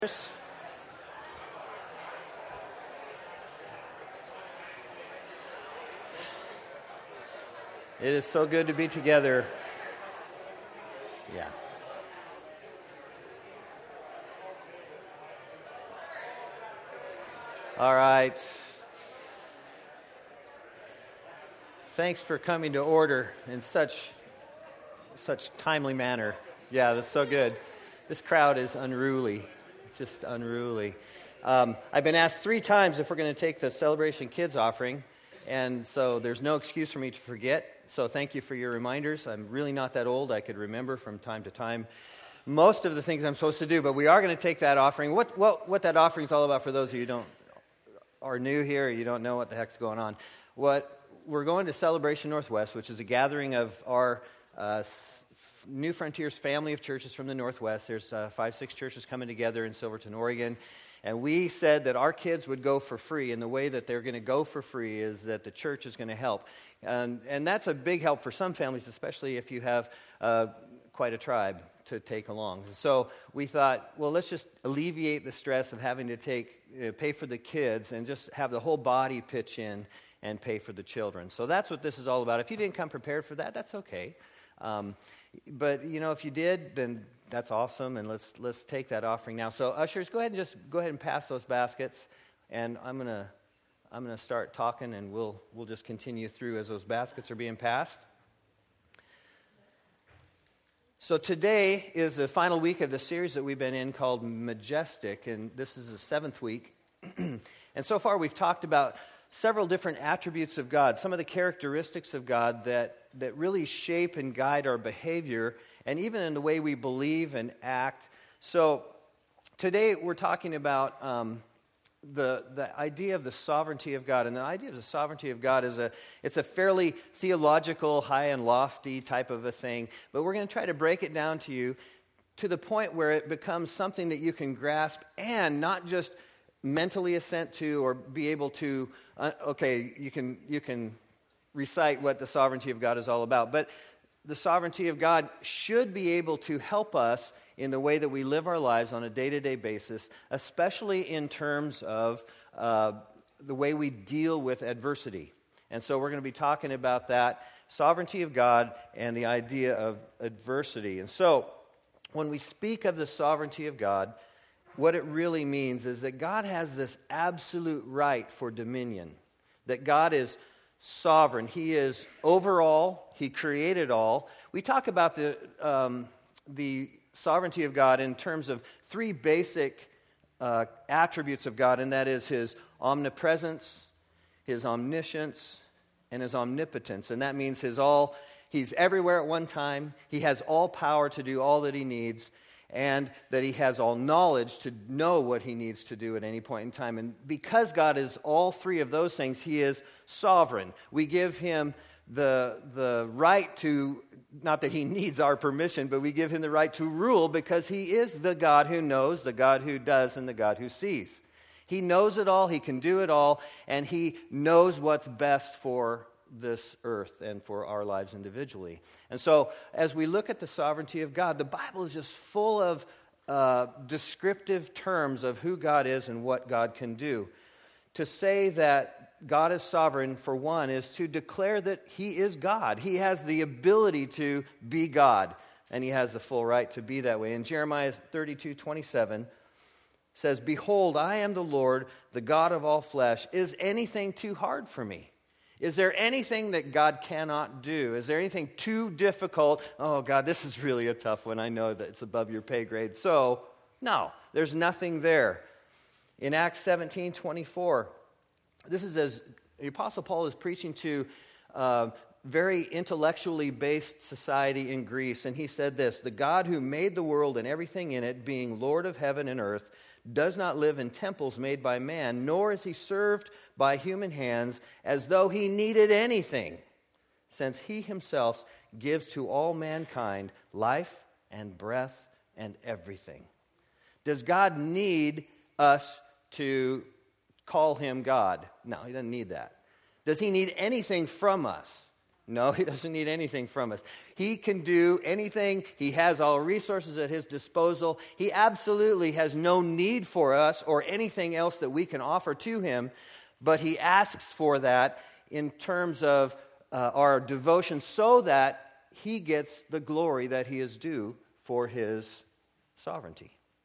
It is so good to be together. Yeah. All right. Thanks for coming to order in such timely manner. Yeah, that's so good. This crowd is unruly. It's just unruly. I've been asked 3 times if we're going to take the Celebration Kids offering, and so there's no excuse for me to forget. So thank you for your reminders. I'm really not that old. I could remember from time to time most of the things I'm supposed to do, but we are going to take that offering. What that offering is all about, for those of you who are new here, or you don't know what the heck's going on. We're going to Celebration Northwest, which is a gathering of our New Frontiers family of churches from the Northwest. There's 5-6 churches coming together in Silverton, Oregon. And we said that our kids would go for free, and the way that they're going to go for free is that the church is going to help. And that's a big help for some families, especially if you have quite a tribe to take along. So we thought, well, let's just alleviate the stress of having to pay for the kids and just have the whole body pitch in and pay for the children. So that's what this is all about. If you didn't come prepared for that, that's okay. But if you did, then that's awesome, and let's take that offering now. So ushers, go ahead and pass those baskets, and I'm gonna start talking, and we'll just continue through as those baskets are being passed. So today is the final week of the series that we've been in called Majestic, and this is the 7th week. And so far we've talked about several different attributes of God, some of the characteristics of God that really shape and guide our behavior, and even in the way we believe and act. So today we're talking about the idea of the sovereignty of God. And the idea of the sovereignty of God it's a fairly theological, high and lofty type of a thing, but we're going to try to break it down to you to the point where it becomes something that you can grasp and not just mentally assent to or be able to, you can recite what the sovereignty of God is all about. But the sovereignty of God should be able to help us in the way that we live our lives on a day-to-day basis, especially in terms of the way we deal with adversity. And so we're going to be talking about that, sovereignty of God and the idea of adversity. And so when we speak of the sovereignty of God, what it really means is that God has this absolute right for dominion, that God is sovereign. He is over all. He created all. We talk about the sovereignty of God in terms of 3 basic attributes of God, and that is His omnipresence, His omniscience, and His omnipotence. And that means He's everywhere at one time. He has all power to do all that He needs, and that He has all knowledge to know what He needs to do at any point in time. And because God is all 3 of those things, He is sovereign. We give Him the right to, not that He needs our permission, but we give Him the right to rule because He is the God who knows, the God who does, and the God who sees. He knows it all, He can do it all, and He knows what's best for this earth and for our lives individually. And so as we look at the sovereignty of God, the Bible is just full of descriptive terms of who God is and what God can do. To say that God is sovereign, for one, is to declare that He is God. He has the ability to be God, and He has the full right to be that way. In Jeremiah 32:27 says, "Behold, I am the Lord, the God of all flesh. Is anything too hard for me? Is there anything that God cannot do? Is there anything too difficult? Oh, God, this is really a tough one. I know that it's above your pay grade." So, no, there's nothing there. In Acts 17:24, this is as the Apostle Paul is preaching to very intellectually based society in Greece, and he said this: "The God who made the world and everything in it, being Lord of heaven and earth, does not live in temples made by man, nor is He served by human hands as though He needed anything, since He Himself gives to all mankind life and breath and everything." Does God need us to call Him God? No, He doesn't need that. Does He need anything from us? No, he doesn't need anything from us. He can do anything. He has all resources at his disposal. He absolutely has no need for us or anything else that we can offer to him, but he asks for that in terms of our devotion so that he gets the glory that he is due for his sovereignty.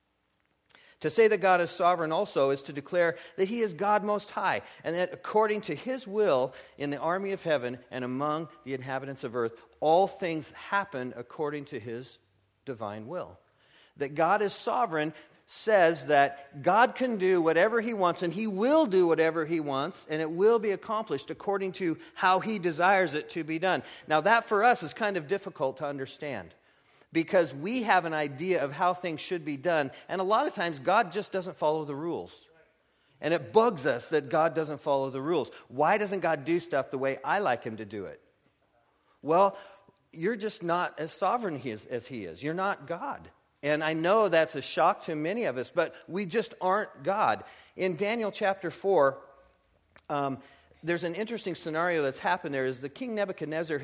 To say that God is sovereign also is to declare that he is God Most High, and that according to his will in the army of heaven and among the inhabitants of earth, all things happen according to his divine will. That God is sovereign says that God can do whatever he wants, and he will do whatever he wants, and it will be accomplished according to how he desires it to be done. Now that for us is kind of difficult to understand, because we have an idea of how things should be done, and a lot of times God just doesn't follow the rules. And it bugs us that God doesn't follow the rules. Why doesn't God do stuff the way I like him to do it? Well, you're just not as sovereign as he is. You're not God. And I know that's a shock to many of us, but we just aren't God. In Daniel chapter 4, there's an interesting scenario that's happened there. Is the king Nebuchadnezzar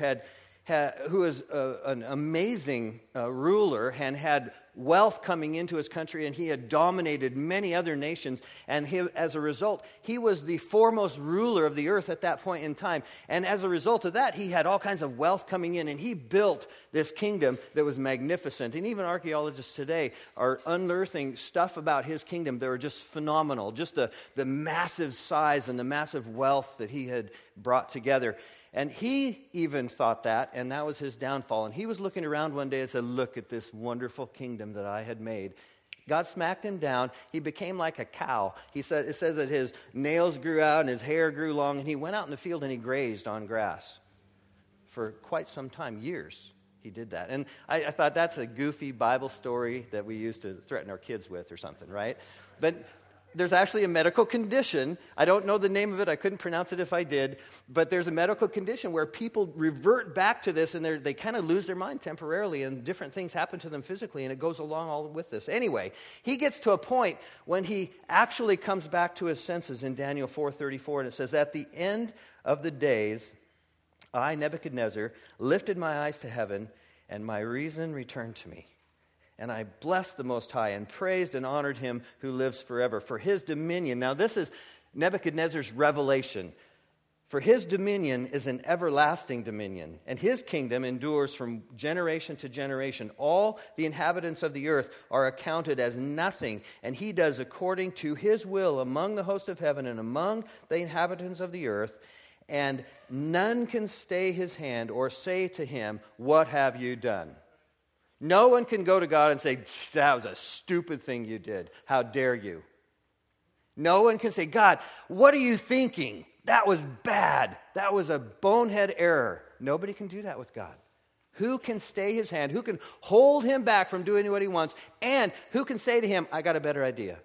who is an amazing ruler and had wealth coming into his country, and he had dominated many other nations, and as a result, he was the foremost ruler of the earth at that point in time. And as a result of that, he had all kinds of wealth coming in, and he built this kingdom that was magnificent. And even archaeologists today are unearthing stuff about his kingdom that are just phenomenal, just the massive size and the massive wealth that he had brought together. And he even thought that, and that was his downfall. And he was looking around one day and said, look at this wonderful kingdom that I had made. God smacked him down. He became like a cow. It says that his nails grew out and his hair grew long, and he went out in the field and he grazed on grass for quite some time, years. He did that. And I thought that's a goofy Bible story that we used to threaten our kids with or something, right? But there's actually a medical condition. I don't know the name of it. I couldn't pronounce it if I did. But there's a medical condition where people revert back to this, and they kind of lose their mind temporarily, and different things happen to them physically, and it goes along all with this. Anyway, he gets to a point when he actually comes back to his senses in Daniel 4:34, and it says, at the end of the days, I, Nebuchadnezzar, lifted my eyes to heaven, and my reason returned to me. And I blessed the Most High and praised and honored him who lives forever. For his dominion, now this is Nebuchadnezzar's revelation. For his dominion is an everlasting dominion, and his kingdom endures from generation to generation. All the inhabitants of the earth are accounted as nothing, and he does according to his will among the host of heaven and among the inhabitants of the earth. And none can stay his hand or say to him, what have you done? No one can go to God and say, that was a stupid thing you did. How dare you? No one can say, God, what are you thinking? That was bad. That was a bonehead error. Nobody can do that with God. Who can stay his hand? Who can hold him back from doing what he wants? And who can say to him, I got a better idea?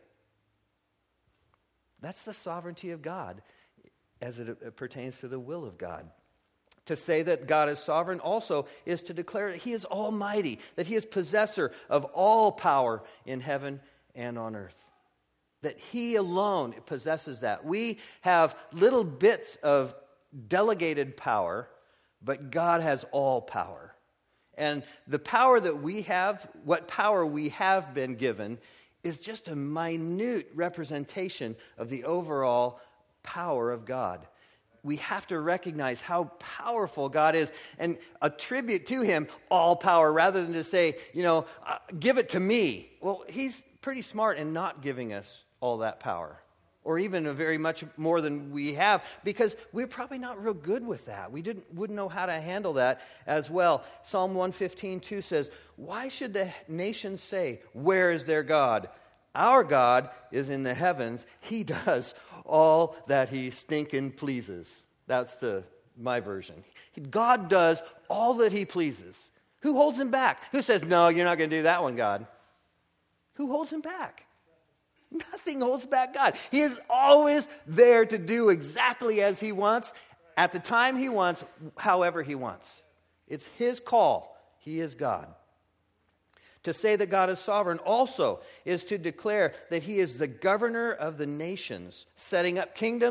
That's the sovereignty of God as it pertains to the will of God. To say that God is sovereign also is to declare that he is almighty, that he is possessor of all power in heaven and on earth. That he alone possesses that. We have little bits of delegated power, but God has all power. And the power that we have, what power we have been given, is just a minute representation of the overall power of God. We have to recognize how powerful God is and attribute to him all power rather than to say, give it to me. Well, he's pretty smart in not giving us all that power, or even a very much more than we have, because we're probably not real good with that. We wouldn't know how to handle that as well. Psalm 115:2 says, why should the nations say, where is their God? Our God is in the heavens. He does all that he stinking pleases. That's my version. God does all that he pleases. Who holds him back? Who says, no, you're not going to do that one, God? Who holds him back? Nothing holds back God. He is always there to do exactly as he wants, at the time he wants, however he wants. It's his call. He is God. To say that God is sovereign also is to declare that he is the governor of the nations, setting up kingdoms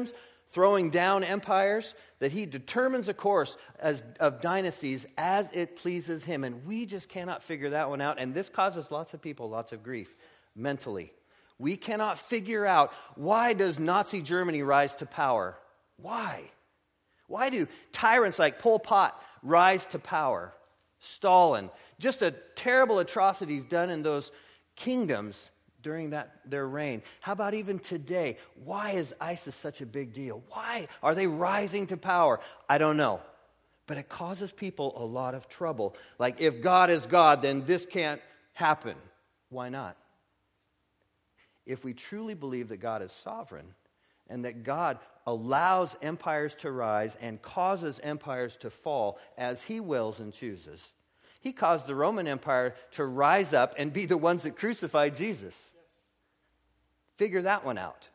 throwing down empires, that he determines a course of dynasties as it pleases him. And we just cannot figure that one out. And this causes lots of people lots of grief mentally. We cannot figure out, why does Nazi Germany rise to power? Why? Why do tyrants like Pol Pot rise to power? Stalin. Just a terrible atrocities done in those kingdoms during their reign. How about even today? Why is ISIS such a big deal? Why are they rising to power? I don't know. But it causes people a lot of trouble. Like, if God is God, then this can't happen. Why not? If we truly believe that God is sovereign and that God allows empires to rise and causes empires to fall as he wills and chooses, he caused the Roman Empire to rise up and be the ones that crucified Jesus. Figure that one out.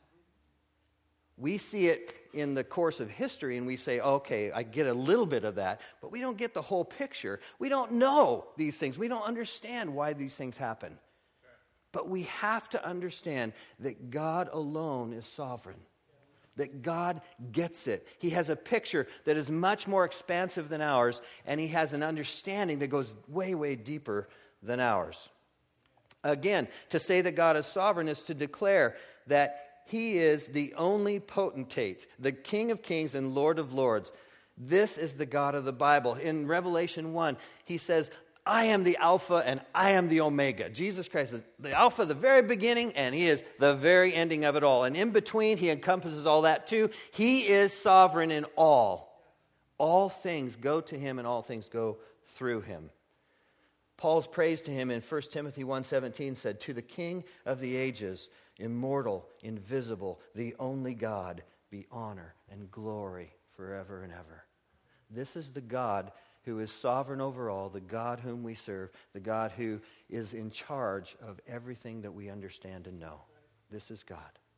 We see it in the course of history and we say, okay, I get a little bit of that, but we don't get the whole picture. We don't know these things. We don't understand why these things happen. But we have to understand that God alone is sovereign. That God gets it. He has a picture that is much more expansive than ours, and he has an understanding that goes way, way deeper than ours. Again, to say that God is sovereign is to declare that he is the only potentate, the King of kings and Lord of lords. This is the God of the Bible. In Revelation 1, he says, I am the Alpha and I am the Omega. Jesus Christ is the Alpha, the very beginning, and he is the very ending of it all. And in between, he encompasses all that too. He is sovereign in all. All things go to him and all things go through him. Paul's praise to him in 1 Timothy 1:17 said, to the King of the ages, immortal, invisible, the only God, be honor and glory forever and ever. This is the God who is sovereign over all, the God whom we serve, the God who is in charge of everything that we understand and know. This is God.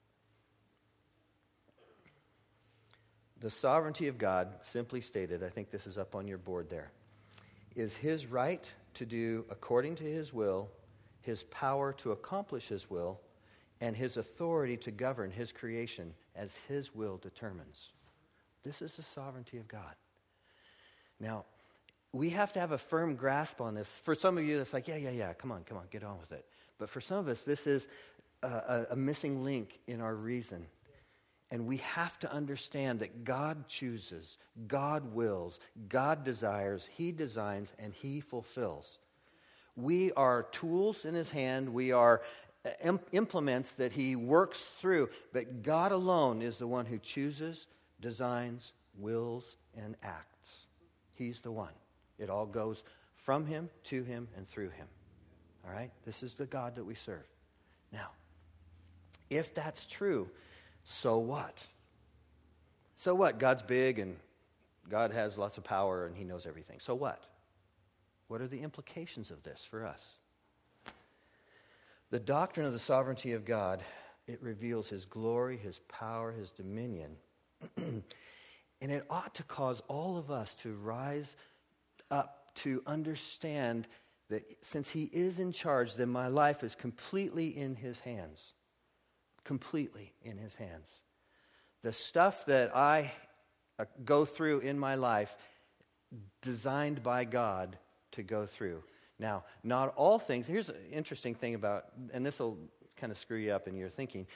The sovereignty of God, simply stated, I think this is up on your board there, is his right to do according to his will, his power to accomplish his will, and his authority to govern his creation as his will determines. This is the sovereignty of God. Now, we have to have a firm grasp on this. For some of you, it's like, yeah, come on, get on with it. But for some of us, this is a missing link in our reason. And we have to understand that God chooses, God wills, God desires, he designs, and he fulfills. We are tools in his hand. We are implements that he works through. But God alone is the one who chooses, designs, wills, and acts. He's the one. It all goes from him, to him, and through him. All right? This is the God that we serve. Now, if that's true, so what? So what? God's big and God has lots of power and he knows everything. So what? What are the implications of this for us? The doctrine of the sovereignty of God, it reveals his glory, his power, his dominion. And it ought to cause all of us to rise up to understand that since he is in charge, then my life is completely in his hands. Completely in his hands. The stuff that I go through in my life, designed by God to go through. Now, not all things. Here's an interesting thing about, and this will kind of screw you up in your thinking.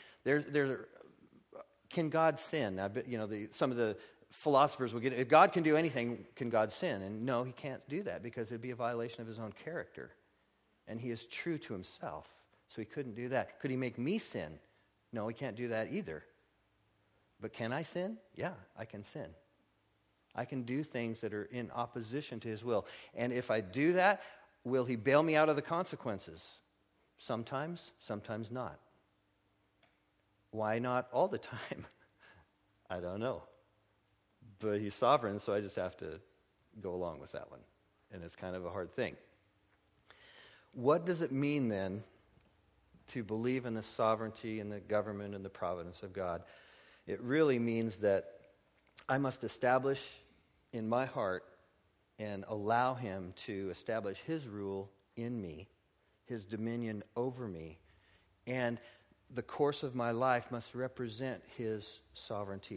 Can God sin? Now, some of the philosophers will get, if God can do anything, can God sin? And no, he can't do that because it would be a violation of his own character. And he is true to himself, so he couldn't do that. Could he make me sin? No, he can't do that either. But can I sin? Yeah, I can sin. I can do things that are in opposition to his will. And if I do that, will he bail me out of the consequences? Sometimes, sometimes not. Why not all the time? I don't know. But he's sovereign, so I just have to go along with that one. And it's kind of a hard thing. What does it mean then to believe in the sovereignty and the government and the providence of God? It really means that I must establish in my heart and allow him to establish his rule in me, his dominion over me, and the course of my life must represent his sovereignty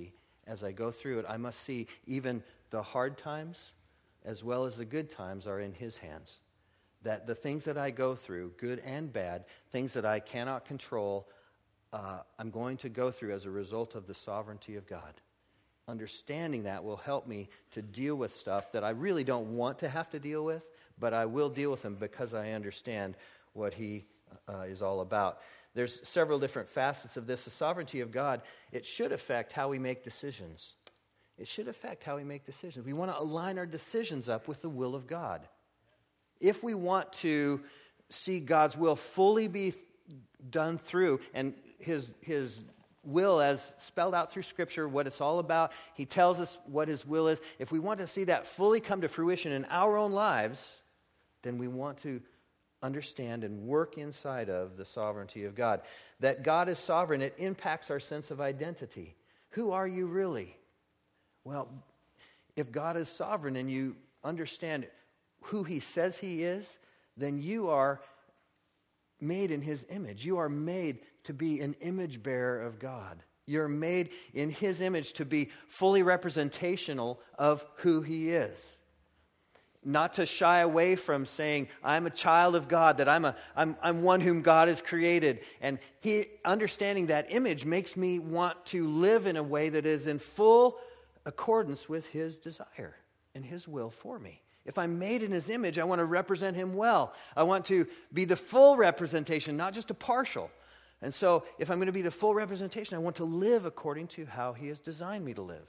as I go through it, I must see even the hard times as well as the good times are in his hands. That the things that I go through, good and bad, things that I cannot control, I'm going to go through as a result of the sovereignty of God. Understanding that will help me to deal with stuff that I really don't want to have to deal with, but I will deal with them because I understand what he is all about. There's several different facets of this. The sovereignty of God, it should affect how we make decisions. It should affect how we make decisions. We want to align our decisions up with the will of God. If we want to see God's will fully be done through, and his will as spelled out through Scripture, what it's all about, he tells us what his will is. If we want to see that fully come to fruition in our own lives, then we want to understand and work inside of the sovereignty of God. That God is sovereign, it impacts our sense of identity. Who are you really? Well, if God is sovereign and you understand who he says he is, then you are made in his image. You are made to be an image bearer of God. You're made in his image to be fully representational of who he is. Not to shy away from saying, I'm a child of God, that I'm one whom God has created. And he, understanding that image makes me want to live in a way that is in full accordance with his desire and his will for me. If I'm made in his image, I want to represent him well. I want to be the full representation, not just a partial. And so, if I'm going to be the full representation, I want to live according to how he has designed me to live.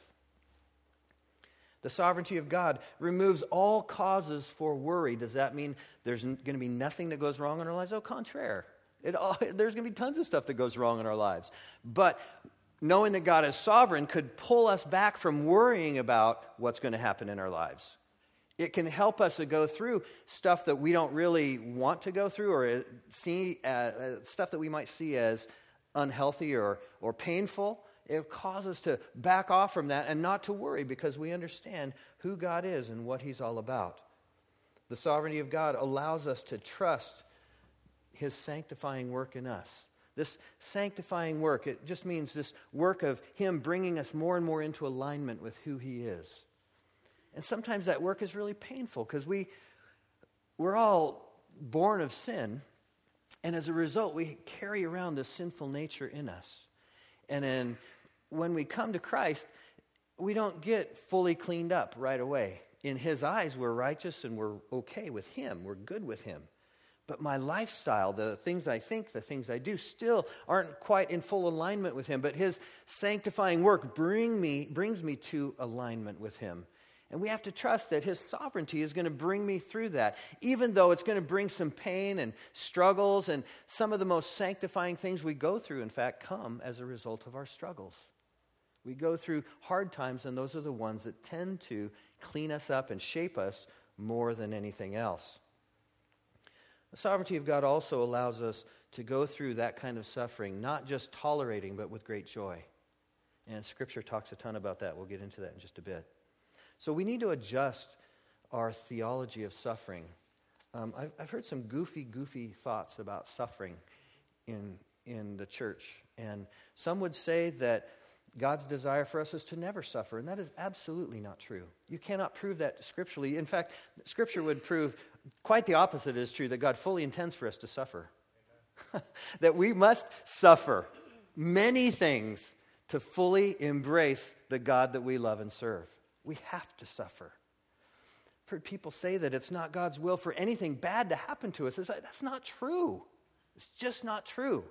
The sovereignty of God removes all causes for worry. Does that mean there's going to be nothing that goes wrong in our lives? Au contraire. There's going to be tons of stuff that goes wrong in our lives. But knowing that God is sovereign could pull us back from worrying about what's going to happen in our lives. It can help us to go through stuff that we don't really want to go through, or see stuff that we might see as unhealthy or painful. It causes us to back off from that and not to worry because we understand who God is and what he's all about. The sovereignty of God allows us to trust his sanctifying work in us. This sanctifying work, it just means this work of him bringing us more and more into alignment with who he is. And sometimes that work is really painful because we're all born of sin, and as a result, we carry around this sinful nature in us. And then when we come to Christ, we don't get fully cleaned up right away. In his eyes, we're righteous and we're okay with him. We're good with him. But my lifestyle, the things I think, the things I do, still aren't quite in full alignment with him. But his sanctifying work brings me to alignment with him. And we have to trust that his sovereignty is going to bring me through that, even though it's going to bring some pain and struggles, and some of the most sanctifying things we go through, in fact, come as a result of our struggles. We go through hard times, and those are the ones that tend to clean us up and shape us more than anything else. The sovereignty of God also allows us to go through that kind of suffering, not just tolerating, but with great joy. And Scripture talks a ton about that. We'll get into that in just a bit. So we need to adjust our theology of suffering. I've heard some goofy thoughts about suffering in the church. And some would say that God's desire for us is to never suffer, and that is absolutely not true. You cannot prove that scripturally. In fact, Scripture would prove quite the opposite is true, that God fully intends for us to suffer. That we must suffer many things to fully embrace the God that we love and serve. We have to suffer. I've heard people say that it's not God's will for anything bad to happen to us. It's like, that's not true. It's just not true.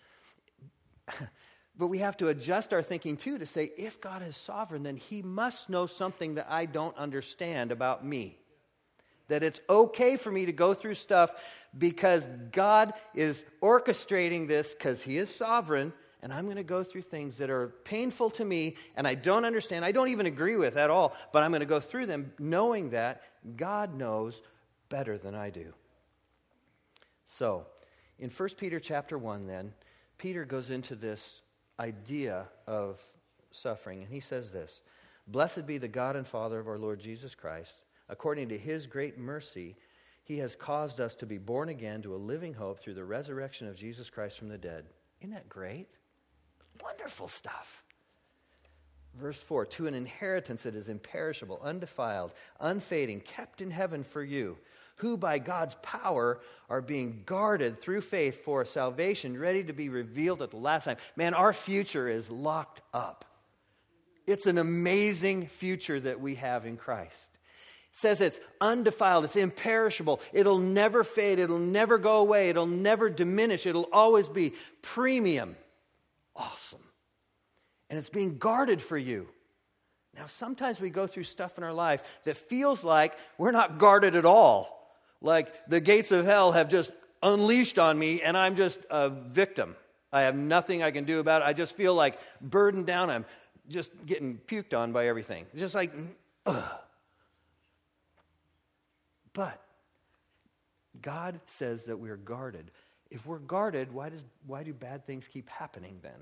But we have to adjust our thinking too to say, if God is sovereign, then he must know something that I don't understand about me. That it's okay for me to go through stuff because God is orchestrating this because he is sovereign. And I'm going to go through things that are painful to me and I don't understand, I don't even agree with at all, but I'm going to go through them knowing that God knows better than I do. So, in 1 Peter chapter 1 then, Peter goes into this idea of suffering, and he says this: "Blessed be the God and Father of our Lord Jesus Christ. According to his great mercy, he has caused us to be born again to a living hope through the resurrection of Jesus Christ from the dead." Isn't that great? Wonderful stuff. Verse 4, to an inheritance that is imperishable, undefiled, unfading, kept in heaven for you, who by God's power are being guarded through faith for salvation, ready to be revealed at the last time. Man, our future is locked up. It's an amazing future that we have in Christ. It says it's undefiled, it's imperishable, it'll never fade, it'll never go away, it'll never diminish, it'll always be premium. Awesome. And it's being guarded for you. Now, sometimes we go through stuff in our life that feels like we're not guarded at all. Like the gates of hell have just unleashed on me and I'm just a victim. I have nothing I can do about it. I just feel like burdened down. I'm just getting puked on by everything. Just like, ugh. But God says that we're guarded. If we're guarded, why do bad things keep happening then?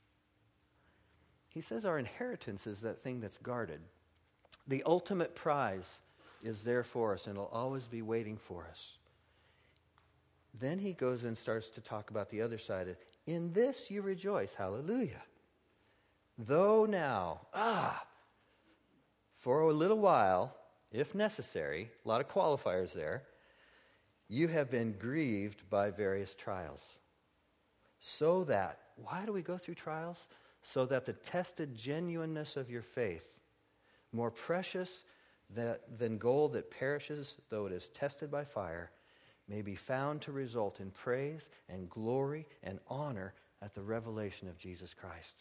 He says our inheritance is that thing that's guarded. The ultimate prize is there for us and it'll always be waiting for us. Then he goes and starts to talk about the other side. In this you rejoice, hallelujah. Though now, for a little while, if necessary, a lot of qualifiers there, you have been grieved by various trials. So that, why do we go through trials? So that the tested genuineness of your faith, more precious than gold that perishes, though it is tested by fire, may be found to result in praise and glory and honor at the revelation of Jesus Christ.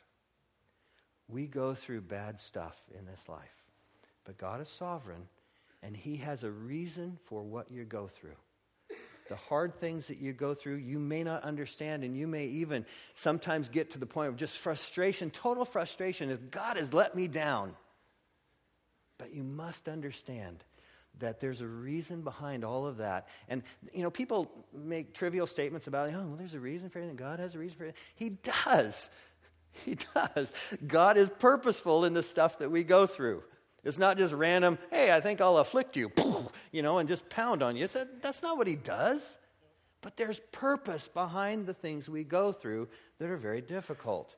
We go through bad stuff in this life, but God is sovereign, and He has a reason for what you go through. The hard things that you go through, you may not understand, and you may even sometimes get to the point of just frustration, total frustration, if God has let me down. But you must understand that there's a reason behind all of that. And, people make trivial statements about, there's a reason for everything. God has a reason for everything. He does. He does. God is purposeful in the stuff that we go through. It's not just random, hey, I think I'll afflict you, and just pound on you. That's not what He does. But there's purpose behind the things we go through that are very difficult.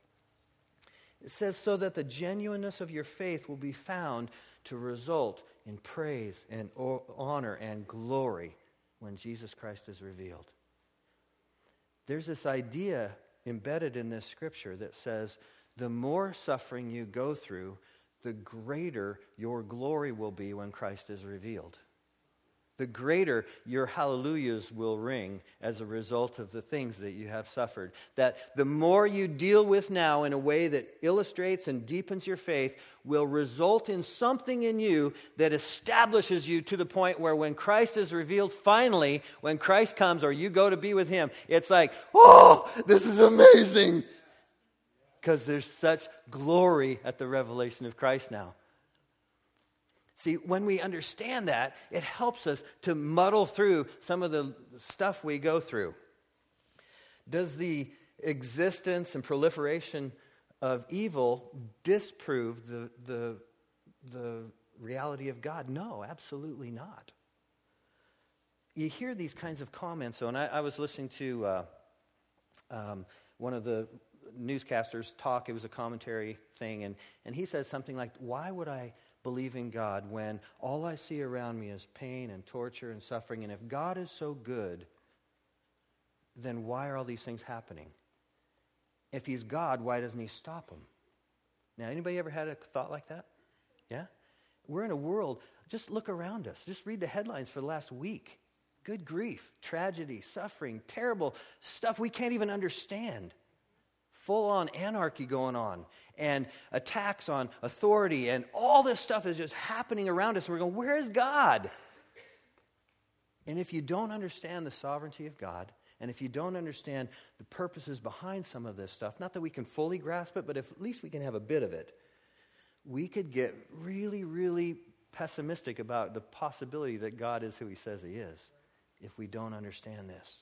It says, so that the genuineness of your faith will be found to result in praise and honor and glory when Jesus Christ is revealed. There's this idea embedded in this scripture that says, the more suffering you go through, the greater your glory will be when Christ is revealed. The greater your hallelujahs will ring as a result of the things that you have suffered. That the more you deal with now in a way that illustrates and deepens your faith will result in something in you that establishes you to the point where when Christ is revealed, finally, when Christ comes or you go to be with Him, it's like, oh, this is amazing. Because there's such glory at the revelation of Christ now. See, when we understand that, it helps us to muddle through some of the stuff we go through. Does the existence and proliferation of evil disprove the reality of God? No, absolutely not. You hear these kinds of comments, and I was listening to one of the newscasters talk. It was a commentary thing, and he said something like, why would I believe in God when all I see around me is pain and torture and suffering? And if God is so good, then why are all these things happening? If He's God, why doesn't He stop them? Now, anybody ever had a thought like that? Yeah? We're in a world, just look around us. Just read the headlines for the last week. Good grief, tragedy, suffering, terrible stuff we can't even understand. Full-on anarchy going on, and attacks on authority, and all this stuff is just happening around us. We're going, where is God? And if you don't understand the sovereignty of God, and if you don't understand the purposes behind some of this stuff, not that we can fully grasp it, but if at least we can have a bit of it, we could get really, really pessimistic about the possibility that God is who He says He is, if we don't understand this.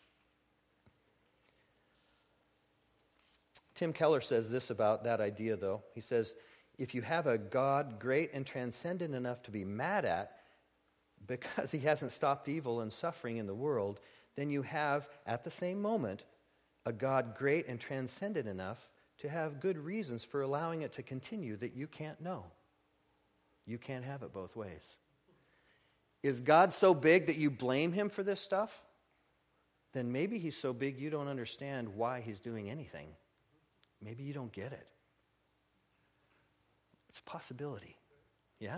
Tim Keller says this about that idea, though. He says, if you have a God great and transcendent enough to be mad at because He hasn't stopped evil and suffering in the world, then you have, at the same moment, a God great and transcendent enough to have good reasons for allowing it to continue that you can't know. You can't have it both ways. Is God so big that you blame him for this stuff? Then maybe he's so big you don't understand why he's doing anything. Maybe you don't get it. It's a possibility. Yeah?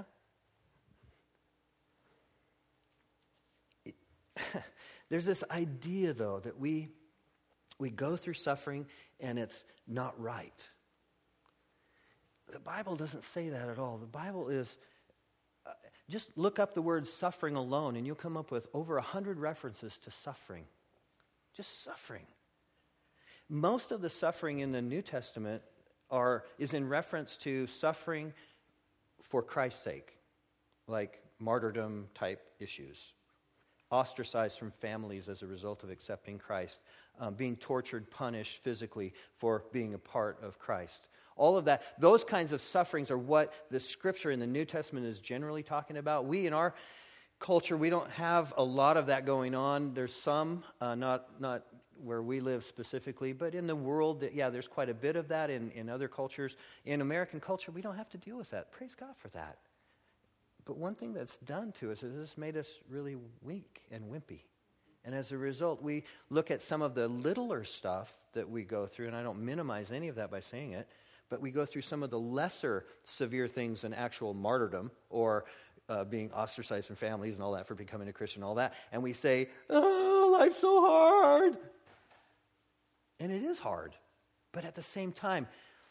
There's this idea, though, that we go through suffering and it's not right. The Bible doesn't say that at all. The Bible is, just look up the word suffering alone and you'll come up with over 100 references to suffering. Just suffering. Most of the suffering in the New Testament is in reference to suffering for Christ's sake, like martyrdom type issues. Ostracized from families as a result of accepting Christ, being tortured, punished physically for being a part of Christ. All of that, those kinds of sufferings are what the Scripture in the New Testament is generally talking about. We, in our culture, we don't have a lot of that going on. There's some, not where we live specifically, but in the world, there's quite a bit of that in other cultures. In American culture, we don't have to deal with that. Praise God for that. But one thing that's done to us is it's made us really weak and wimpy. And as a result, we look at some of the littler stuff that we go through, and I don't minimize any of that by saying it, but we go through some of the lesser severe things than actual martyrdom or being ostracized from families and all that for becoming a Christian and all that. And we say, oh, life's so hard. And it is hard. But at the same time,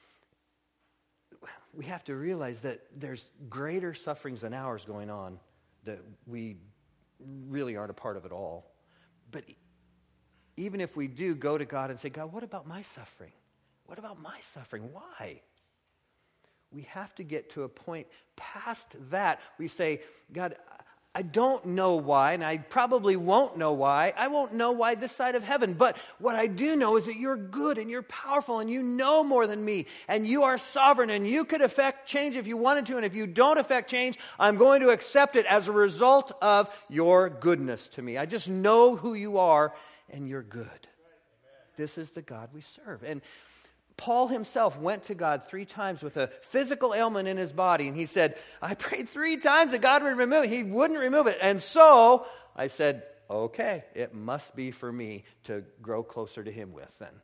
we have to realize that there's greater sufferings than ours going on that we really aren't a part of at all. But even if we do go to God and say, God, what about my suffering? What about my suffering? Why? We have to get to a point past that. We say, God, I don't know why, and I probably won't know why. I won't know why this side of heaven. But what I do know is that you're good and you're powerful and you know more than me. And you are sovereign and you could affect change if you wanted to. And if you don't affect change, I'm going to accept it as a result of your goodness to me. I just know who you are and you're good. This is the God we serve. And Paul himself went to God 3 times with a physical ailment in his body, and he said, I prayed 3 times that God would remove it. He wouldn't remove it. And so I said, okay, it must be for me to grow closer to him with then.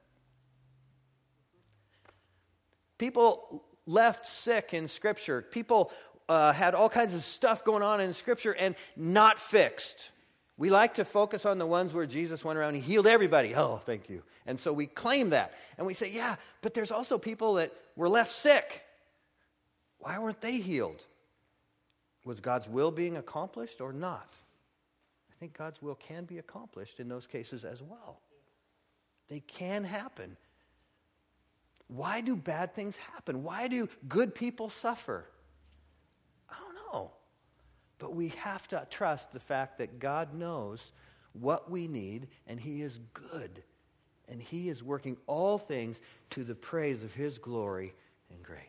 People left sick in Scripture. People had all kinds of stuff going on in Scripture and not fixed. We like to focus on the ones where Jesus went around and he healed everybody. Oh, thank you. And so we claim that. And we say, yeah, but there's also people that were left sick. Why weren't they healed? Was God's will being accomplished or not? I think God's will can be accomplished in those cases as well. They can happen. Why do bad things happen? Why do good people suffer? I don't know. But we have to trust the fact that God knows what we need, and he is good. And he is working all things to the praise of his glory and grace.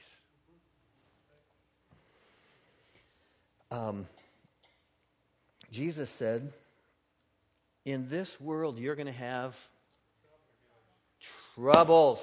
Jesus said, in this world you're going to have troubles.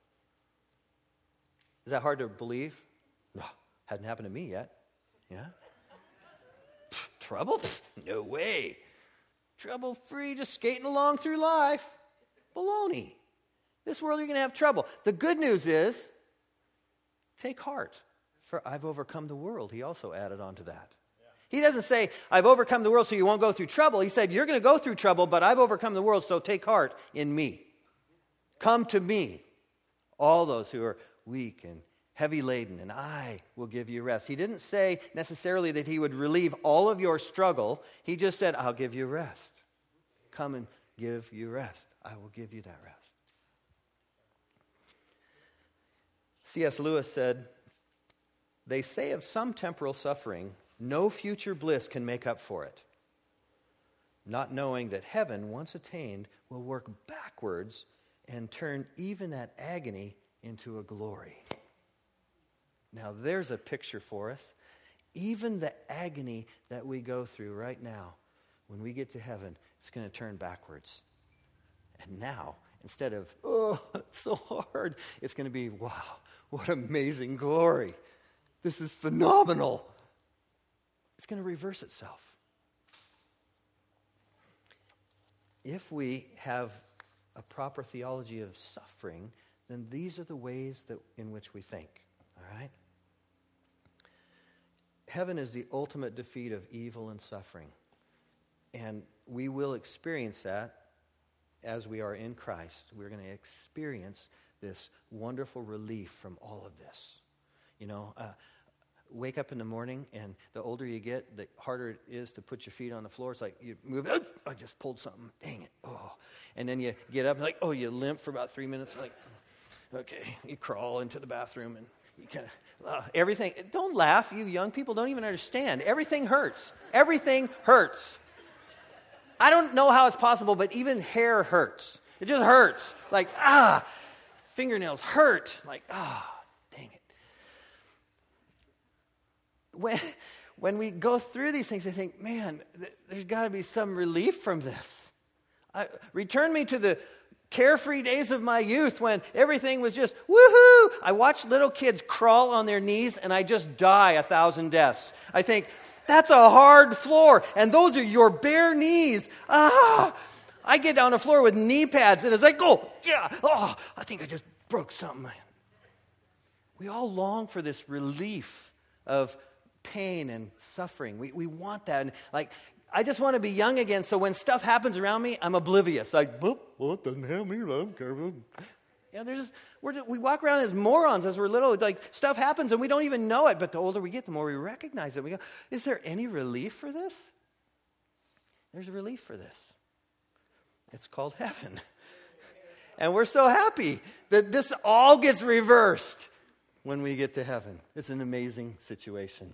Is that hard to believe? No, hasn't happened to me yet. Yeah? Trouble? No way. Trouble-free, just skating along through life. Baloney. This world you're going to have trouble. The good news is, take heart, for I've overcome the world. He also added on to that. He doesn't say, I've overcome the world so you won't go through trouble. He said, you're going to go through trouble, but I've overcome the world, so take heart in me. Come to me, all those who are weak and heavy laden, and I will give you rest. He didn't say necessarily that he would relieve all of your struggle. He just said, I'll give you rest. Come and give you rest. I will give you that rest. C.S. Lewis said, they say of some temporal suffering, no future bliss can make up for it, not knowing that heaven, once attained, will work backwards and turn even that agony into a glory. Now there's a picture for us. Even the agony that we go through right now, when we get to heaven, it's going to turn backwards. And now Instead of, oh, it's so hard, it's going to be, wow, what amazing glory. This is phenomenal. It's going to reverse itself. If we have a proper theology of suffering, then these are the ways in which we think. All right? Heaven is the ultimate defeat of evil and suffering. And we will experience that as we are in Christ. We're going to experience this wonderful relief from all of this. You know, wake up in the morning, and the older you get, the harder it is to put your feet on the floor. It's like you move, I just pulled something, dang it, oh. And then you get up, like, oh, you limp for about 3 minutes, like, okay, you crawl into the bathroom, and you kind of, everything. Don't laugh, you young people don't even understand. Everything hurts. Everything hurts. I don't know how it's possible, but even hair hurts. It just hurts. Like, fingernails hurt. Like, dang it. When we go through these things, I think, man, there's got to be some relief from this. Return me to the carefree days of my youth when everything was just, woohoo! I watch little kids crawl on their knees, and I just die 1,000 deaths. I think, that's a hard floor, and those are your bare knees. I get down the floor with knee pads, and it's like, I think I just broke something. We all long for this relief of pain and suffering. We want that. And like, I just want to be young again, so when stuff happens around me, I'm oblivious. Like, well, it doesn't have me, love, Carol. Yeah, we walk around as morons as we're little. Like, stuff happens and we don't even know it. But the older we get, the more we recognize it. We go, is there any relief for this? There's a relief for this. It's called heaven. And we're so happy that this all gets reversed when we get to heaven. It's an amazing situation.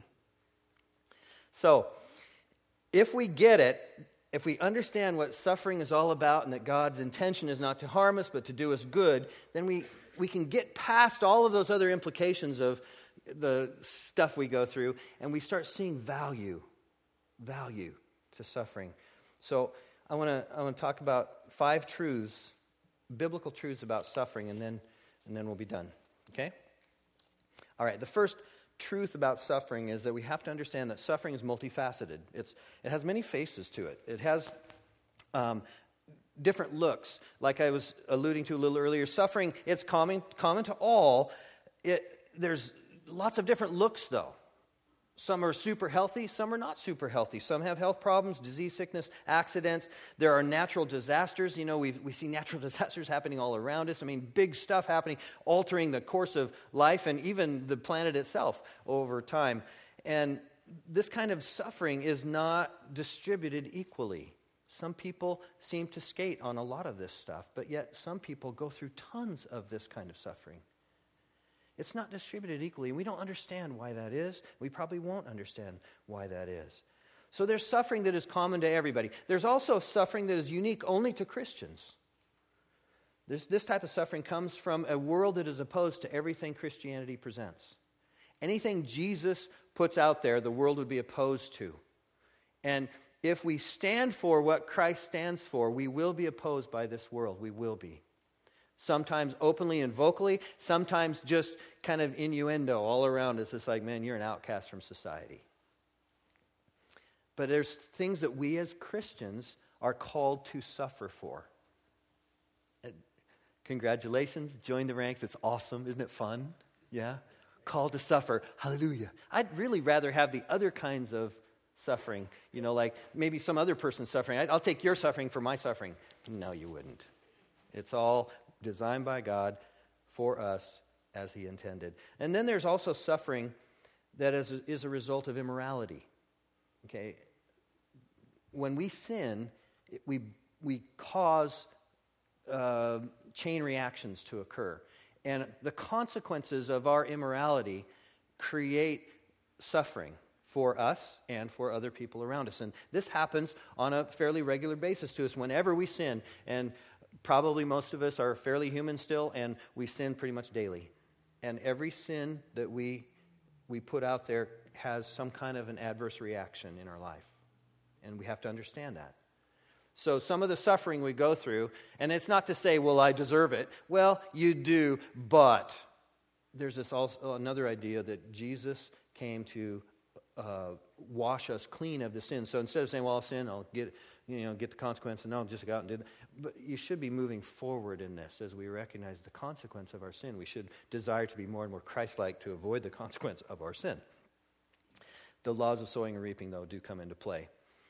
So, if we get it, if we understand what suffering is all about and that God's intention is not to harm us but to do us good, then we can get past all of those other implications of the stuff we go through, and we start seeing value to suffering. So I want to talk about 5 truths, biblical truths about suffering, and then we'll be done. Okay? All right, the first truth about suffering is that we have to understand that suffering is multifaceted. It has many faces to it. It has different looks. Like I was alluding to a little earlier, suffering, it's common to all. There's lots of different looks, though. Some are super healthy, some are not super healthy. Some have health problems, disease, sickness, accidents. There are natural disasters. You know, we see natural disasters happening all around us. I mean, big stuff happening, altering the course of life and even the planet itself over time. And this kind of suffering is not distributed equally. Some people seem to skate on a lot of this stuff, but yet some people go through tons of this kind of suffering. It's not distributed equally, and we don't understand why that is. We probably won't understand why that is. So there's suffering that is common to everybody. There's also suffering that is unique only to Christians. This type of suffering comes from a world that is opposed to everything Christianity presents. Anything Jesus puts out there, the world would be opposed to. And if we stand for what Christ stands for, we will be opposed by this world. We will be. Sometimes openly and vocally, sometimes just kind of innuendo all around us. It's like, man, you're an outcast from society. But there's things that we as Christians are called to suffer for. And congratulations, join the ranks. It's awesome. Isn't it fun? Yeah? Called to suffer. Hallelujah. I'd really rather have the other kinds of suffering. You know, like maybe some other person's suffering. I'll take your suffering for my suffering. No, you wouldn't. It's all designed by God for us as He intended. And then there's also suffering that is a result of immorality. Okay? When we sin, we cause chain reactions to occur. And the consequences of our immorality create suffering for us and for other people around us. And this happens on a fairly regular basis to us whenever we sin. And probably most of us are fairly human still, and we sin pretty much daily. And every sin that we put out there has some kind of an adverse reaction in our life. And we have to understand that. So some of the suffering we go through, and it's not to say, well, I deserve it. Well, you do, but there's this also another idea that Jesus came to wash us clean of the sin. So instead of saying, well, I'll sin, I'll get the consequence, and I'll just go out and do that. But you should be moving forward in this as we recognize the consequence of our sin. We should desire to be more and more Christ-like to avoid the consequence of our sin. The laws of sowing and reaping, though, do come into play.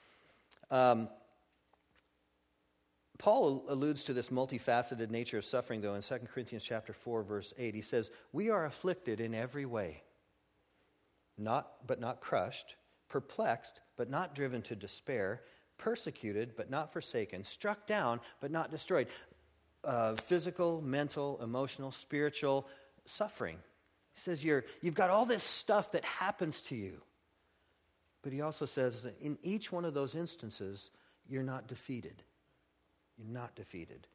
Paul alludes to this multifaceted nature of suffering, though, in 2 Corinthians chapter 4, verse 8. He says, we are afflicted in every way, but not crushed, perplexed, but not driven to despair, persecuted, but not forsaken, struck down, but not destroyed. Physical, mental, emotional, spiritual suffering. He says you've got all this stuff that happens to you. But he also says that in each one of those instances, you're not defeated. You're not defeated.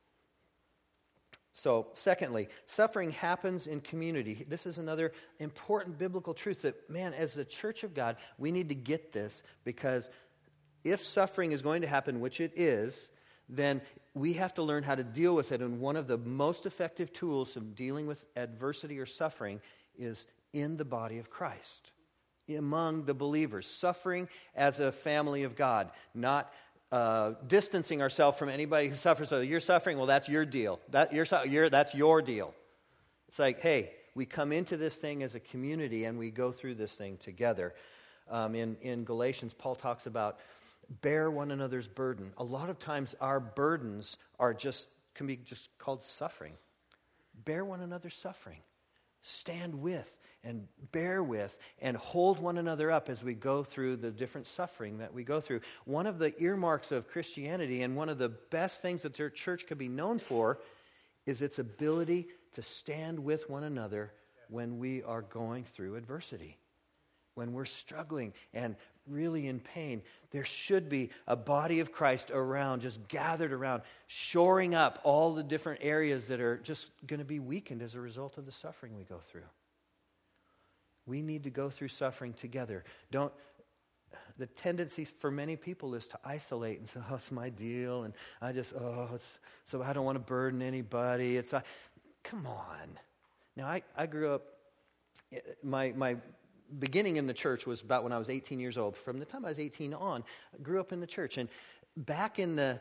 So, secondly, suffering happens in community. This is another important biblical truth that, man, as the church of God, we need to get this, because if suffering is going to happen, which it is, then we have to learn how to deal with it. And one of the most effective tools in dealing with adversity or suffering is in the body of Christ, among the believers, suffering as a family of God, not distancing ourselves from anybody who suffers. So you're suffering, well, that's your deal. That's your deal. It's like, hey, we come into this thing as a community and we go through this thing together. In Galatians, Paul talks about bear one another's burden. A lot of times our burdens can be just called suffering. Bear one another's suffering. Stand with and bear with and hold one another up as we go through the different suffering that we go through. One of the earmarks of Christianity, and one of the best things that their church could be known for, is its ability to stand with one another when we are going through adversity. When we're struggling and really in pain, there should be a body of Christ around, just gathered around, shoring up all the different areas that are just going to be weakened as a result of the suffering we go through. We need to go through suffering together. The tendency for many people is to isolate and say, oh, it's my deal, and I don't want to burden anybody. Come on. Now, I grew up, my beginning in the church was about when I was 18 years old. From the time I was 18 on, I grew up in the church. And back in the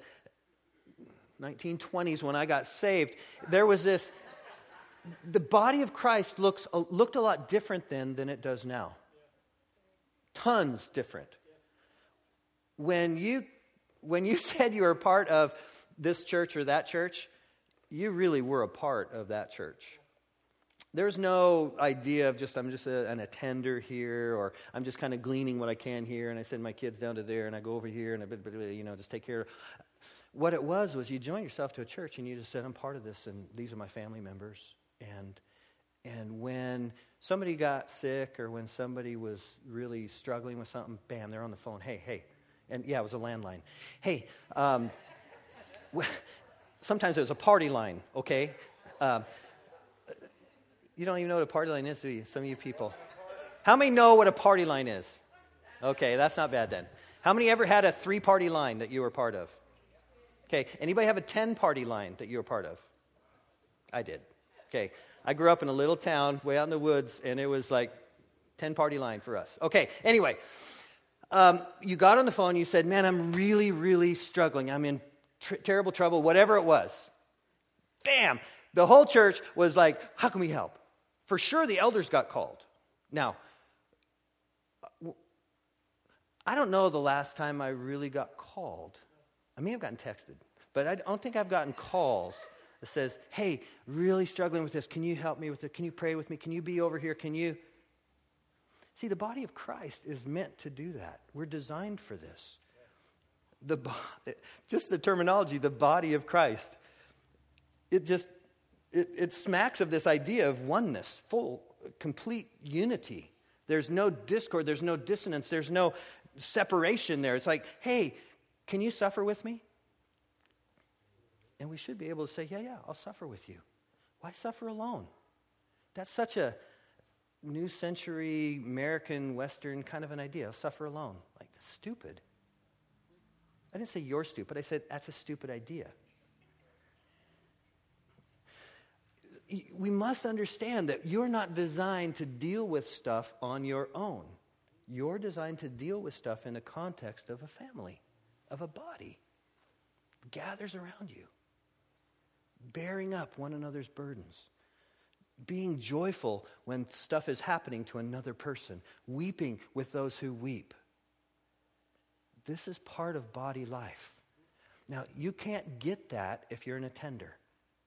1920s when I got saved, there was this... The body of Christ looked a lot different then than it does now. Tons different. When you said you were a part of this church or that church, you really were a part of that church. There's no idea of I'm just an attender here, or I'm just kind of gleaning what I can here, and I send my kids down to there, and I go over here, and I just take care of. What it was you joined yourself to a church, and you just said, I'm part of this, and these are my family members. And when somebody got sick, or when somebody was really struggling with something, bam, they're on the phone. Hey. And yeah, it was a landline. Hey, sometimes it was a party line, okay? You don't even know what a party line is, do you? Some of you people. How many know what a party line is? Okay, that's not bad then. How many ever had a 3-party line that you were part of? Okay, anybody have a 10-party line that you were part of? I did. Okay, I grew up in a little town way out in the woods, and it was like 10-party line for us. Okay, anyway, you got on the phone, you said, man, I'm really, really struggling. I'm in terrible trouble, whatever it was. Bam! The whole church was like, how can we help? For sure the elders got called. Now, I don't know the last time I really got called. I may have gotten texted, but I don't think I've gotten calls that says, hey, really struggling with this. Can you help me with it? Can you pray with me? Can you be over here? Can you? See, the body of Christ is meant to do that. We're designed for this. Just the terminology, the body of Christ. It smacks of this idea of oneness, full, complete unity. There's no discord, there's no dissonance, there's no separation there. It's like, hey, can you suffer with me? And we should be able to say, yeah, I'll suffer with you. Why suffer alone? That's such a new century American Western kind of an idea. I'll suffer alone. Like, that's stupid. I didn't say you're stupid. I said that's a stupid idea. We must understand that you're not designed to deal with stuff on your own. You're designed to deal with stuff in the context of a family, of a body. It gathers around you, bearing up one another's burdens, being joyful when stuff is happening to another person, weeping with those who weep. This is part of body life. Now, you can't get that if you're an attender.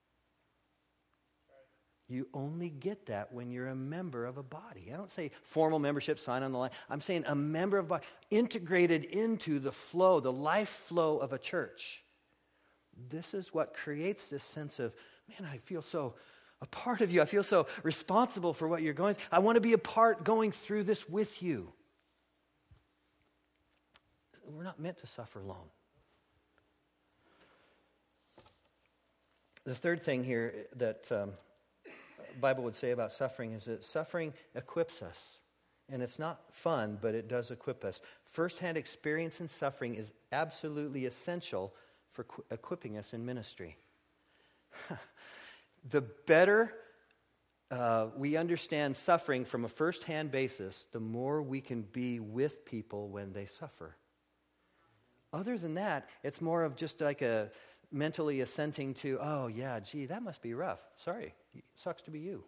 You only get that when you're a member of a body. I don't say formal membership, sign on the line. I'm saying a member of a body, integrated into the flow, the life flow of a church. This is what creates this sense of, man, I feel so a part of you. I feel so responsible for what you're going through. I want to be a part going through this with you. We're not meant to suffer alone. The third thing here that Bible would say about suffering is that suffering equips us. And it's not fun, but it does equip us. First-hand experience in suffering is absolutely essential for equipping us in ministry. The better we understand suffering from a first-hand basis, the more we can be with people when they suffer. Other than that, it's more of just like a mentally assenting to, oh yeah, gee, that must be rough. Sorry, it sucks to be you.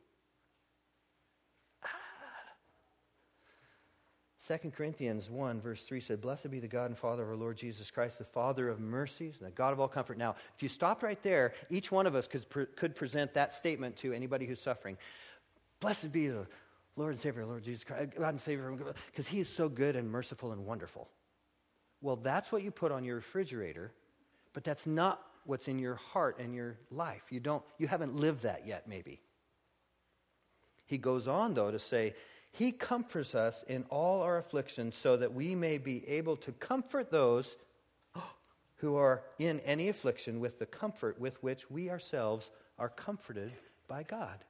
2 Corinthians 1 verse 3 said, "Blessed be the God and Father of our Lord Jesus Christ, the Father of mercies, and the God of all comfort." Now, if you stopped right there, each one of us could present that statement to anybody who's suffering. Blessed be the Lord and Savior, Lord Jesus Christ, God and Savior, because He is so good and merciful and wonderful. Well, that's what you put on your refrigerator, but that's not what's in your heart and your life. You haven't lived that yet, maybe. He goes on, though, to say, He comforts us in all our afflictions so that we may be able to comfort those who are in any affliction with the comfort with which we ourselves are comforted by God.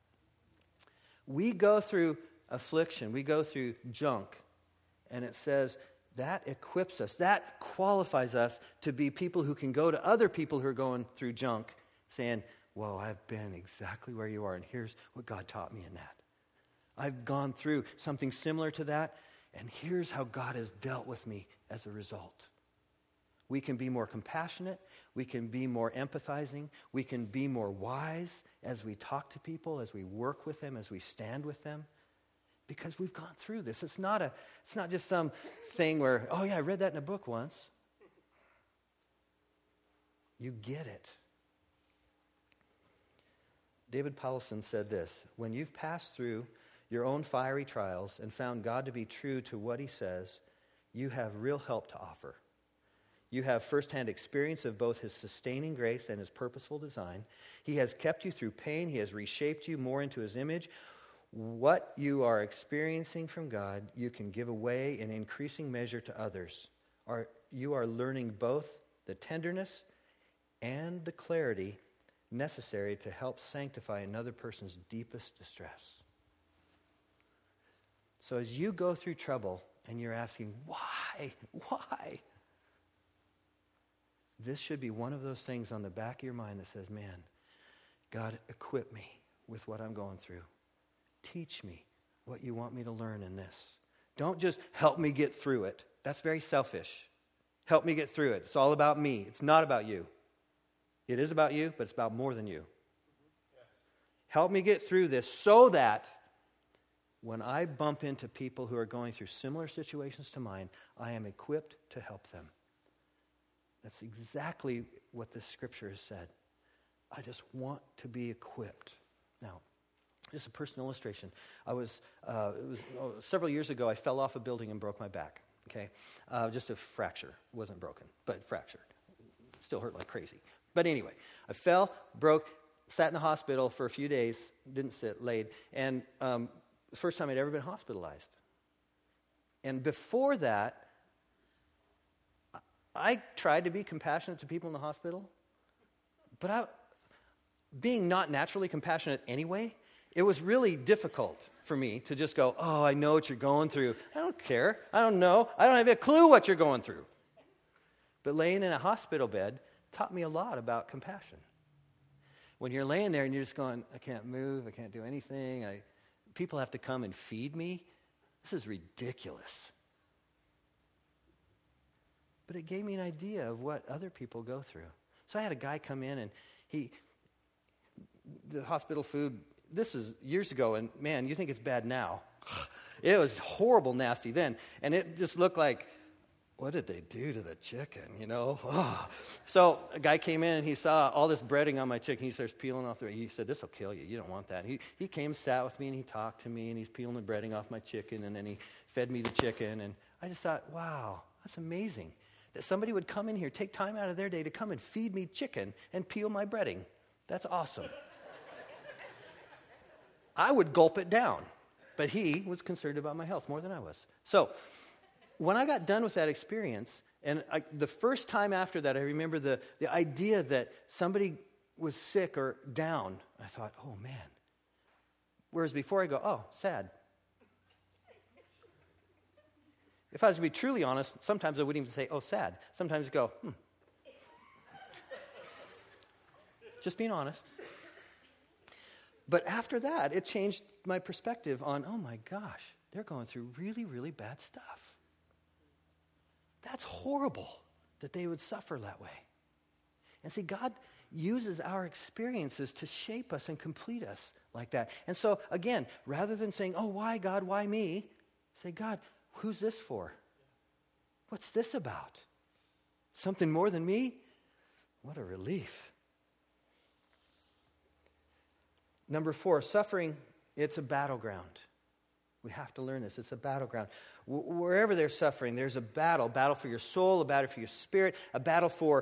We go through affliction, we go through junk, and it says that equips us, that qualifies us to be people who can go to other people who are going through junk saying, whoa, I've been exactly where you are, and here's what God taught me in that. I've gone through something similar to that, and here's how God has dealt with me as a result. We can be more compassionate. We can be more empathizing. We can be more wise as we talk to people, as we work with them, as we stand with them, because we've gone through this. It's not just some thing where, oh yeah, I read that in a book once. You get it. David Powlison said this, "When you've passed through your own fiery trials and found God to be true to what He says, you have real help to offer. You have firsthand experience of both His sustaining grace and His purposeful design. He has kept you through pain. He has reshaped you more into His image. What you are experiencing from God, you can give away in increasing measure to others. You are learning both the tenderness and the clarity necessary to help sanctify another person's deepest distress." So as you go through trouble and you're asking, why? This should be one of those things on the back of your mind that says, man, God, equip me with what I'm going through. Teach me what you want me to learn in this. Don't just help me get through it. That's very selfish. Help me get through it. It's all about me. It's not about you. It is about you, but it's about more than you. Yes. Help me get through this so that when I bump into people who are going through similar situations to mine, I am equipped to help them. That's exactly what this scripture has said. I just want to be equipped. Now, just a personal illustration. It was several years ago, I fell off a building and broke my back. Okay, just a fracture. It wasn't broken, but fractured. Still hurt like crazy. But anyway, I fell, broke, sat in the hospital for a few days, didn't sit, laid, and the first time I'd ever been hospitalized. And before that, I tried to be compassionate to people in the hospital, but being not naturally compassionate anyway, it was really difficult for me to just go, oh, I know what you're going through. I don't care. I don't know. I don't have a clue what you're going through. But laying in a hospital bed taught me a lot about compassion. When you're laying there and you're just going, I can't move, I can't do anything, people have to come and feed me. This is ridiculous. But it gave me an idea of what other people go through. So I had a guy come in and the hospital food, this is years ago, and man, you think it's bad now. It was horrible, nasty then. And it just looked like, what did they do to the chicken, Oh. So a guy came in and he saw all this breading on my chicken. He starts peeling off he said, this will kill you. You don't want that. He came, sat with me, and he talked to me, and he's peeling the breading off my chicken, and then he fed me the chicken. And I just thought, wow, that's amazing. That somebody would come in here, take time out of their day to come and feed me chicken and peel my breading. That's awesome. I would gulp it down, but he was concerned about my health more than I was. So when I got done with that experience, and the first time after that, I remember the idea that somebody was sick or down, I thought, oh man. Whereas before I go, oh, sad. If I was to be truly honest, sometimes I wouldn't even say, oh, sad. Sometimes I go, Just being honest. But after that, it changed my perspective on, oh my gosh, they're going through really, really bad stuff. That's horrible that they would suffer that way. And see, God uses our experiences to shape us and complete us like that. And so, again, rather than saying, oh, why, God, why me? Say, God, who's this for? What's this about? Something more than me? What a relief. Number 4, suffering, it's a battleground. We have to learn this. It's a battleground. Wherever there's suffering, there's a battle for your soul, a battle for your spirit, a battle for,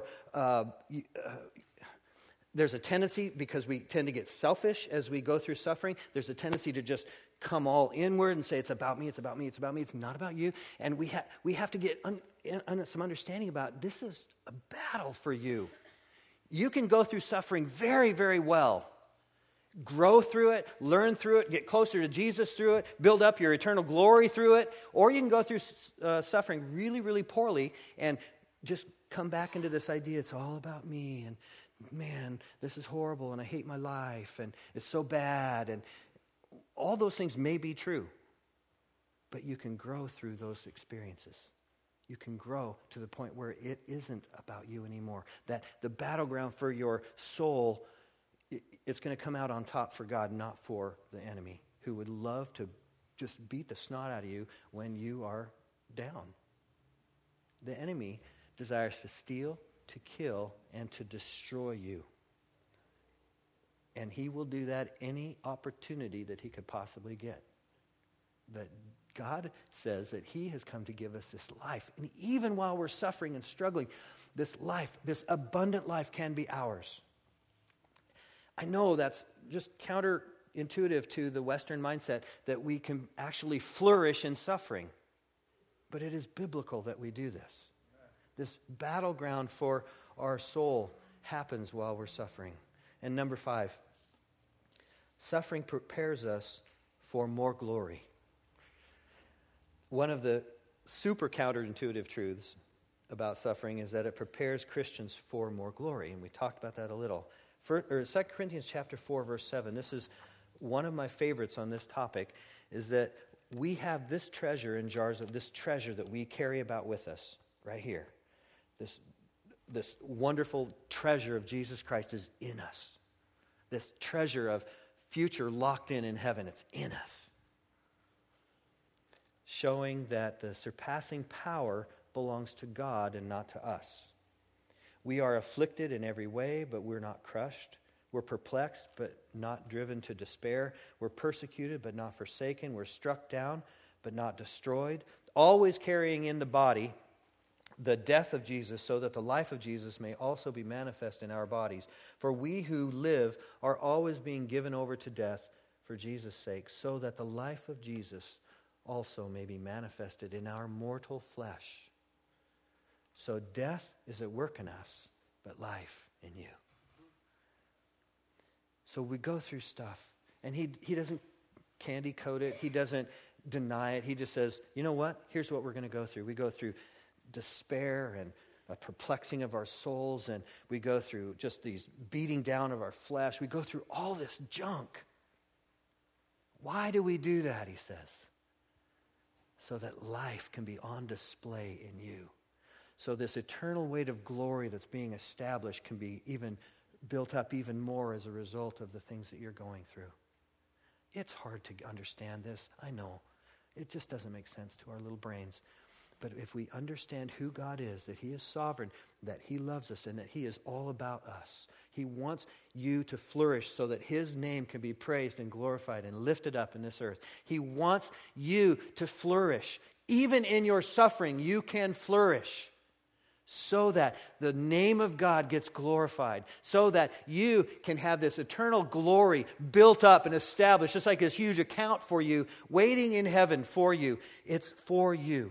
there's a tendency, because we tend to get selfish as we go through suffering, there's a tendency to just come all inward and say, it's about me, it's about me, it's about me, it's not about you. And we have to get some understanding about this is a battle for you. You can go through suffering very, very well. Grow through it, learn through it, get closer to Jesus through it, build up your eternal glory through it. Or you can go through suffering really, really poorly and just come back into this idea, it's all about me, and man, this is horrible, and I hate my life, and it's so bad, and all those things may be true, but you can grow through those experiences. You can grow to the point where it isn't about you anymore, that the battleground for your soul, it's going to come out on top for God, not for the enemy, who would love to just beat the snot out of you when you are down. The enemy desires to steal, to kill, and to destroy you. And he will do that any opportunity that he could possibly get. But God says that he has come to give us this life. And even while we're suffering and struggling, this life, this abundant life can be ours. I know that's just counterintuitive to the Western mindset that we can actually flourish in suffering. But it is biblical that we do this. This battleground for our soul happens while we're suffering. And number 5, suffering prepares us for more glory. One of the super counterintuitive truths about suffering is that it prepares Christians for more glory. And we talked about that a little. 2 Corinthians chapter 4, verse 7, this is one of my favorites on this topic, is that we have this treasure in jars of this treasure that we carry about with us right here. This wonderful treasure of Jesus Christ is in us. This treasure of future locked in heaven, it's in us. Showing that the surpassing power belongs to God and not to us. We are afflicted in every way, but we're not crushed. We're perplexed, but not driven to despair. We're persecuted, but not forsaken. We're struck down, but not destroyed. Always carrying in the body the death of Jesus, so that the life of Jesus may also be manifest in our bodies. For we who live are always being given over to death for Jesus' sake, so that the life of Jesus also may be manifested in our mortal flesh. So death is at work in us, but life in you. So we go through stuff, and he doesn't candy coat it. He doesn't deny it. He just says, you know what? Here's what we're going to go through. We go through despair and a perplexing of our souls, and we go through just these beating down of our flesh. We go through all this junk. Why do we do that, he says? So that life can be on display in you. So this eternal weight of glory that's being established can be even built up even more as a result of the things that you're going through. It's hard to understand this, I know. It just doesn't make sense to our little brains. But if we understand who God is, that he is sovereign, that he loves us, and that he is all about us, he wants you to flourish so that his name can be praised and glorified and lifted up in this earth. He wants you to flourish. Even in your suffering, you can flourish so that the name of God gets glorified, so that you can have this eternal glory built up and established, just like this huge account for you, waiting in heaven for you. It's for you.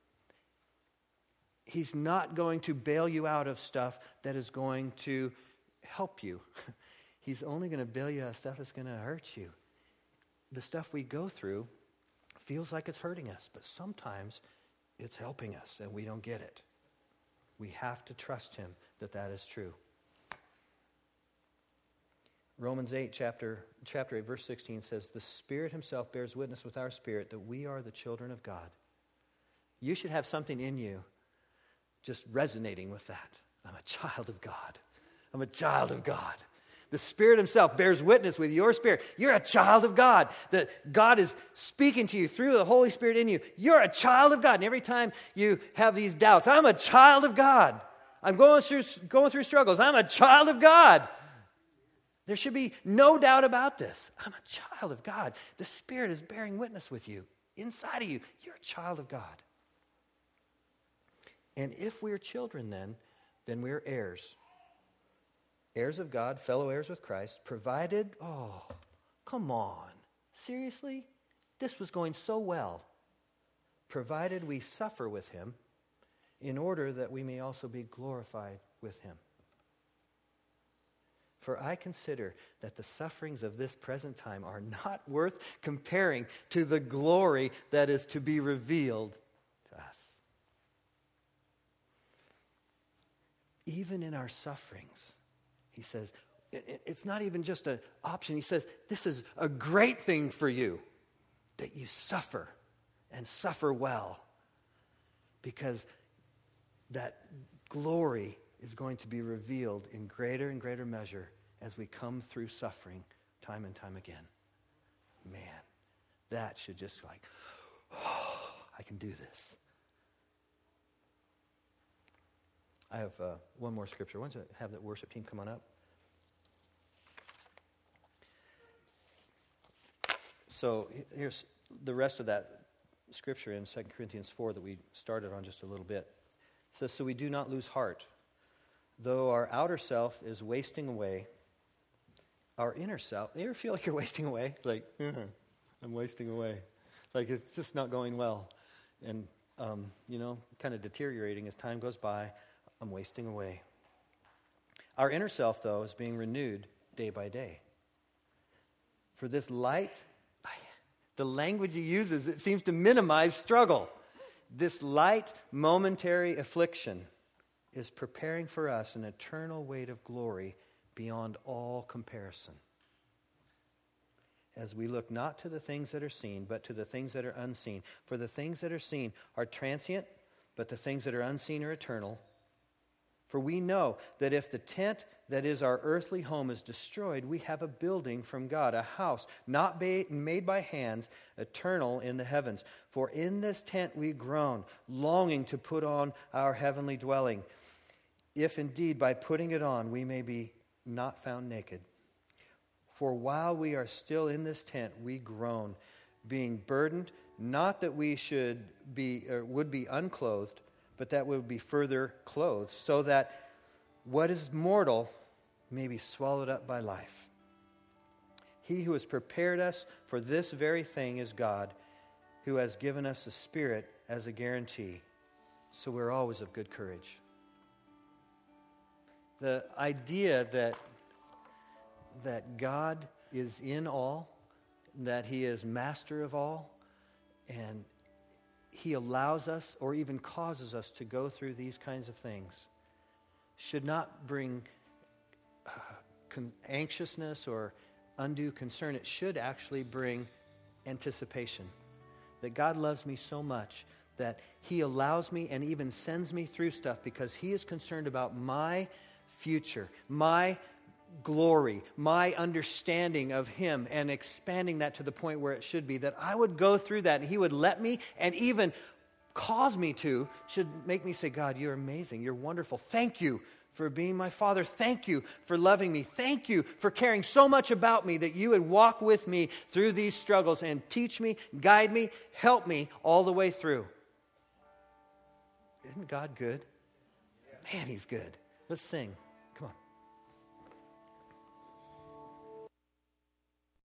He's not going to bail you out of stuff that is going to help you. He's only going to bail you out of stuff that's going to hurt you. The stuff we go through feels like it's hurting us, but sometimes it's helping us and we don't get it. We have to trust him that that is true. Romans 8, chapter 8, verse 16 says, "The Spirit himself bears witness with our spirit that we are the children of God." You should have something in you just resonating with that. I'm a child of God. I'm a child of God. The Spirit himself bears witness with your spirit. You're a child of God. That God is speaking to you through the Holy Spirit in you. You're a child of God. And every time you have these doubts, I'm a child of God. I'm going through struggles. I'm a child of God. There should be no doubt about this. I'm a child of God. The Spirit is bearing witness with you. Inside of you, you're a child of God. And if we're children then we're heirs. Heirs of God, fellow heirs with Christ, provided, oh, come on. Seriously? This was going so well. Provided we suffer with him in order that we may also be glorified with him. For I consider that the sufferings of this present time are not worth comparing to the glory that is to be revealed to us. Even in our sufferings, he says, it's not even just an option. He says, this is a great thing for you, that you suffer and suffer well, because that glory is going to be revealed in greater and greater measure as we come through suffering time and time again. Man, that should just oh, I can do this. I have one more scripture. Why don't you have that worship team come on up? So here's the rest of that scripture in 2 Corinthians 4 that we started on just a little bit. It says, "So we do not lose heart. Though our outer self is wasting away, our inner self..." You ever feel like you're wasting away? Like, I'm wasting away. Like it's just not going well. And, kind of deteriorating as time goes by. I'm wasting away. Our inner self, though, is being renewed day by day. For this light, the language he uses, it seems to minimize struggle. This light, momentary affliction is preparing for us an eternal weight of glory beyond all comparison. As we look not to the things that are seen, but to the things that are unseen. For the things that are seen are transient, but the things that are unseen are eternal. For we know that if the tent that is our earthly home is destroyed, we have a building from God, a house not made by hands, eternal in the heavens. For in this tent we groan, longing to put on our heavenly dwelling, if indeed by putting it on we may be not found naked. For while we are still in this tent, we groan, being burdened, not that we should be or would be unclothed, but that we would be further clothed, so that what is mortal may be swallowed up by life. He who has prepared us for this very thing is God, who has given us the Spirit as a guarantee. So we're always of good courage. The idea that God is in all, that he is master of all, and He allows us or even causes us to go through these kinds of things should not bring anxiousness or undue concern. It should actually bring anticipation. That God loves me so much that He allows me and even sends me through stuff because He is concerned about my future, my glory, my understanding of Him, and expanding that to the point where it should be, that I would go through that and He would let me and even cause me to, should make me say, God, you're amazing, you're wonderful, thank you for being my Father, thank you for loving me, thank you for caring so much about me that you would walk with me through these struggles and teach me, guide me, help me all the way through. Isn't God good? Man, He's good. Let's sing.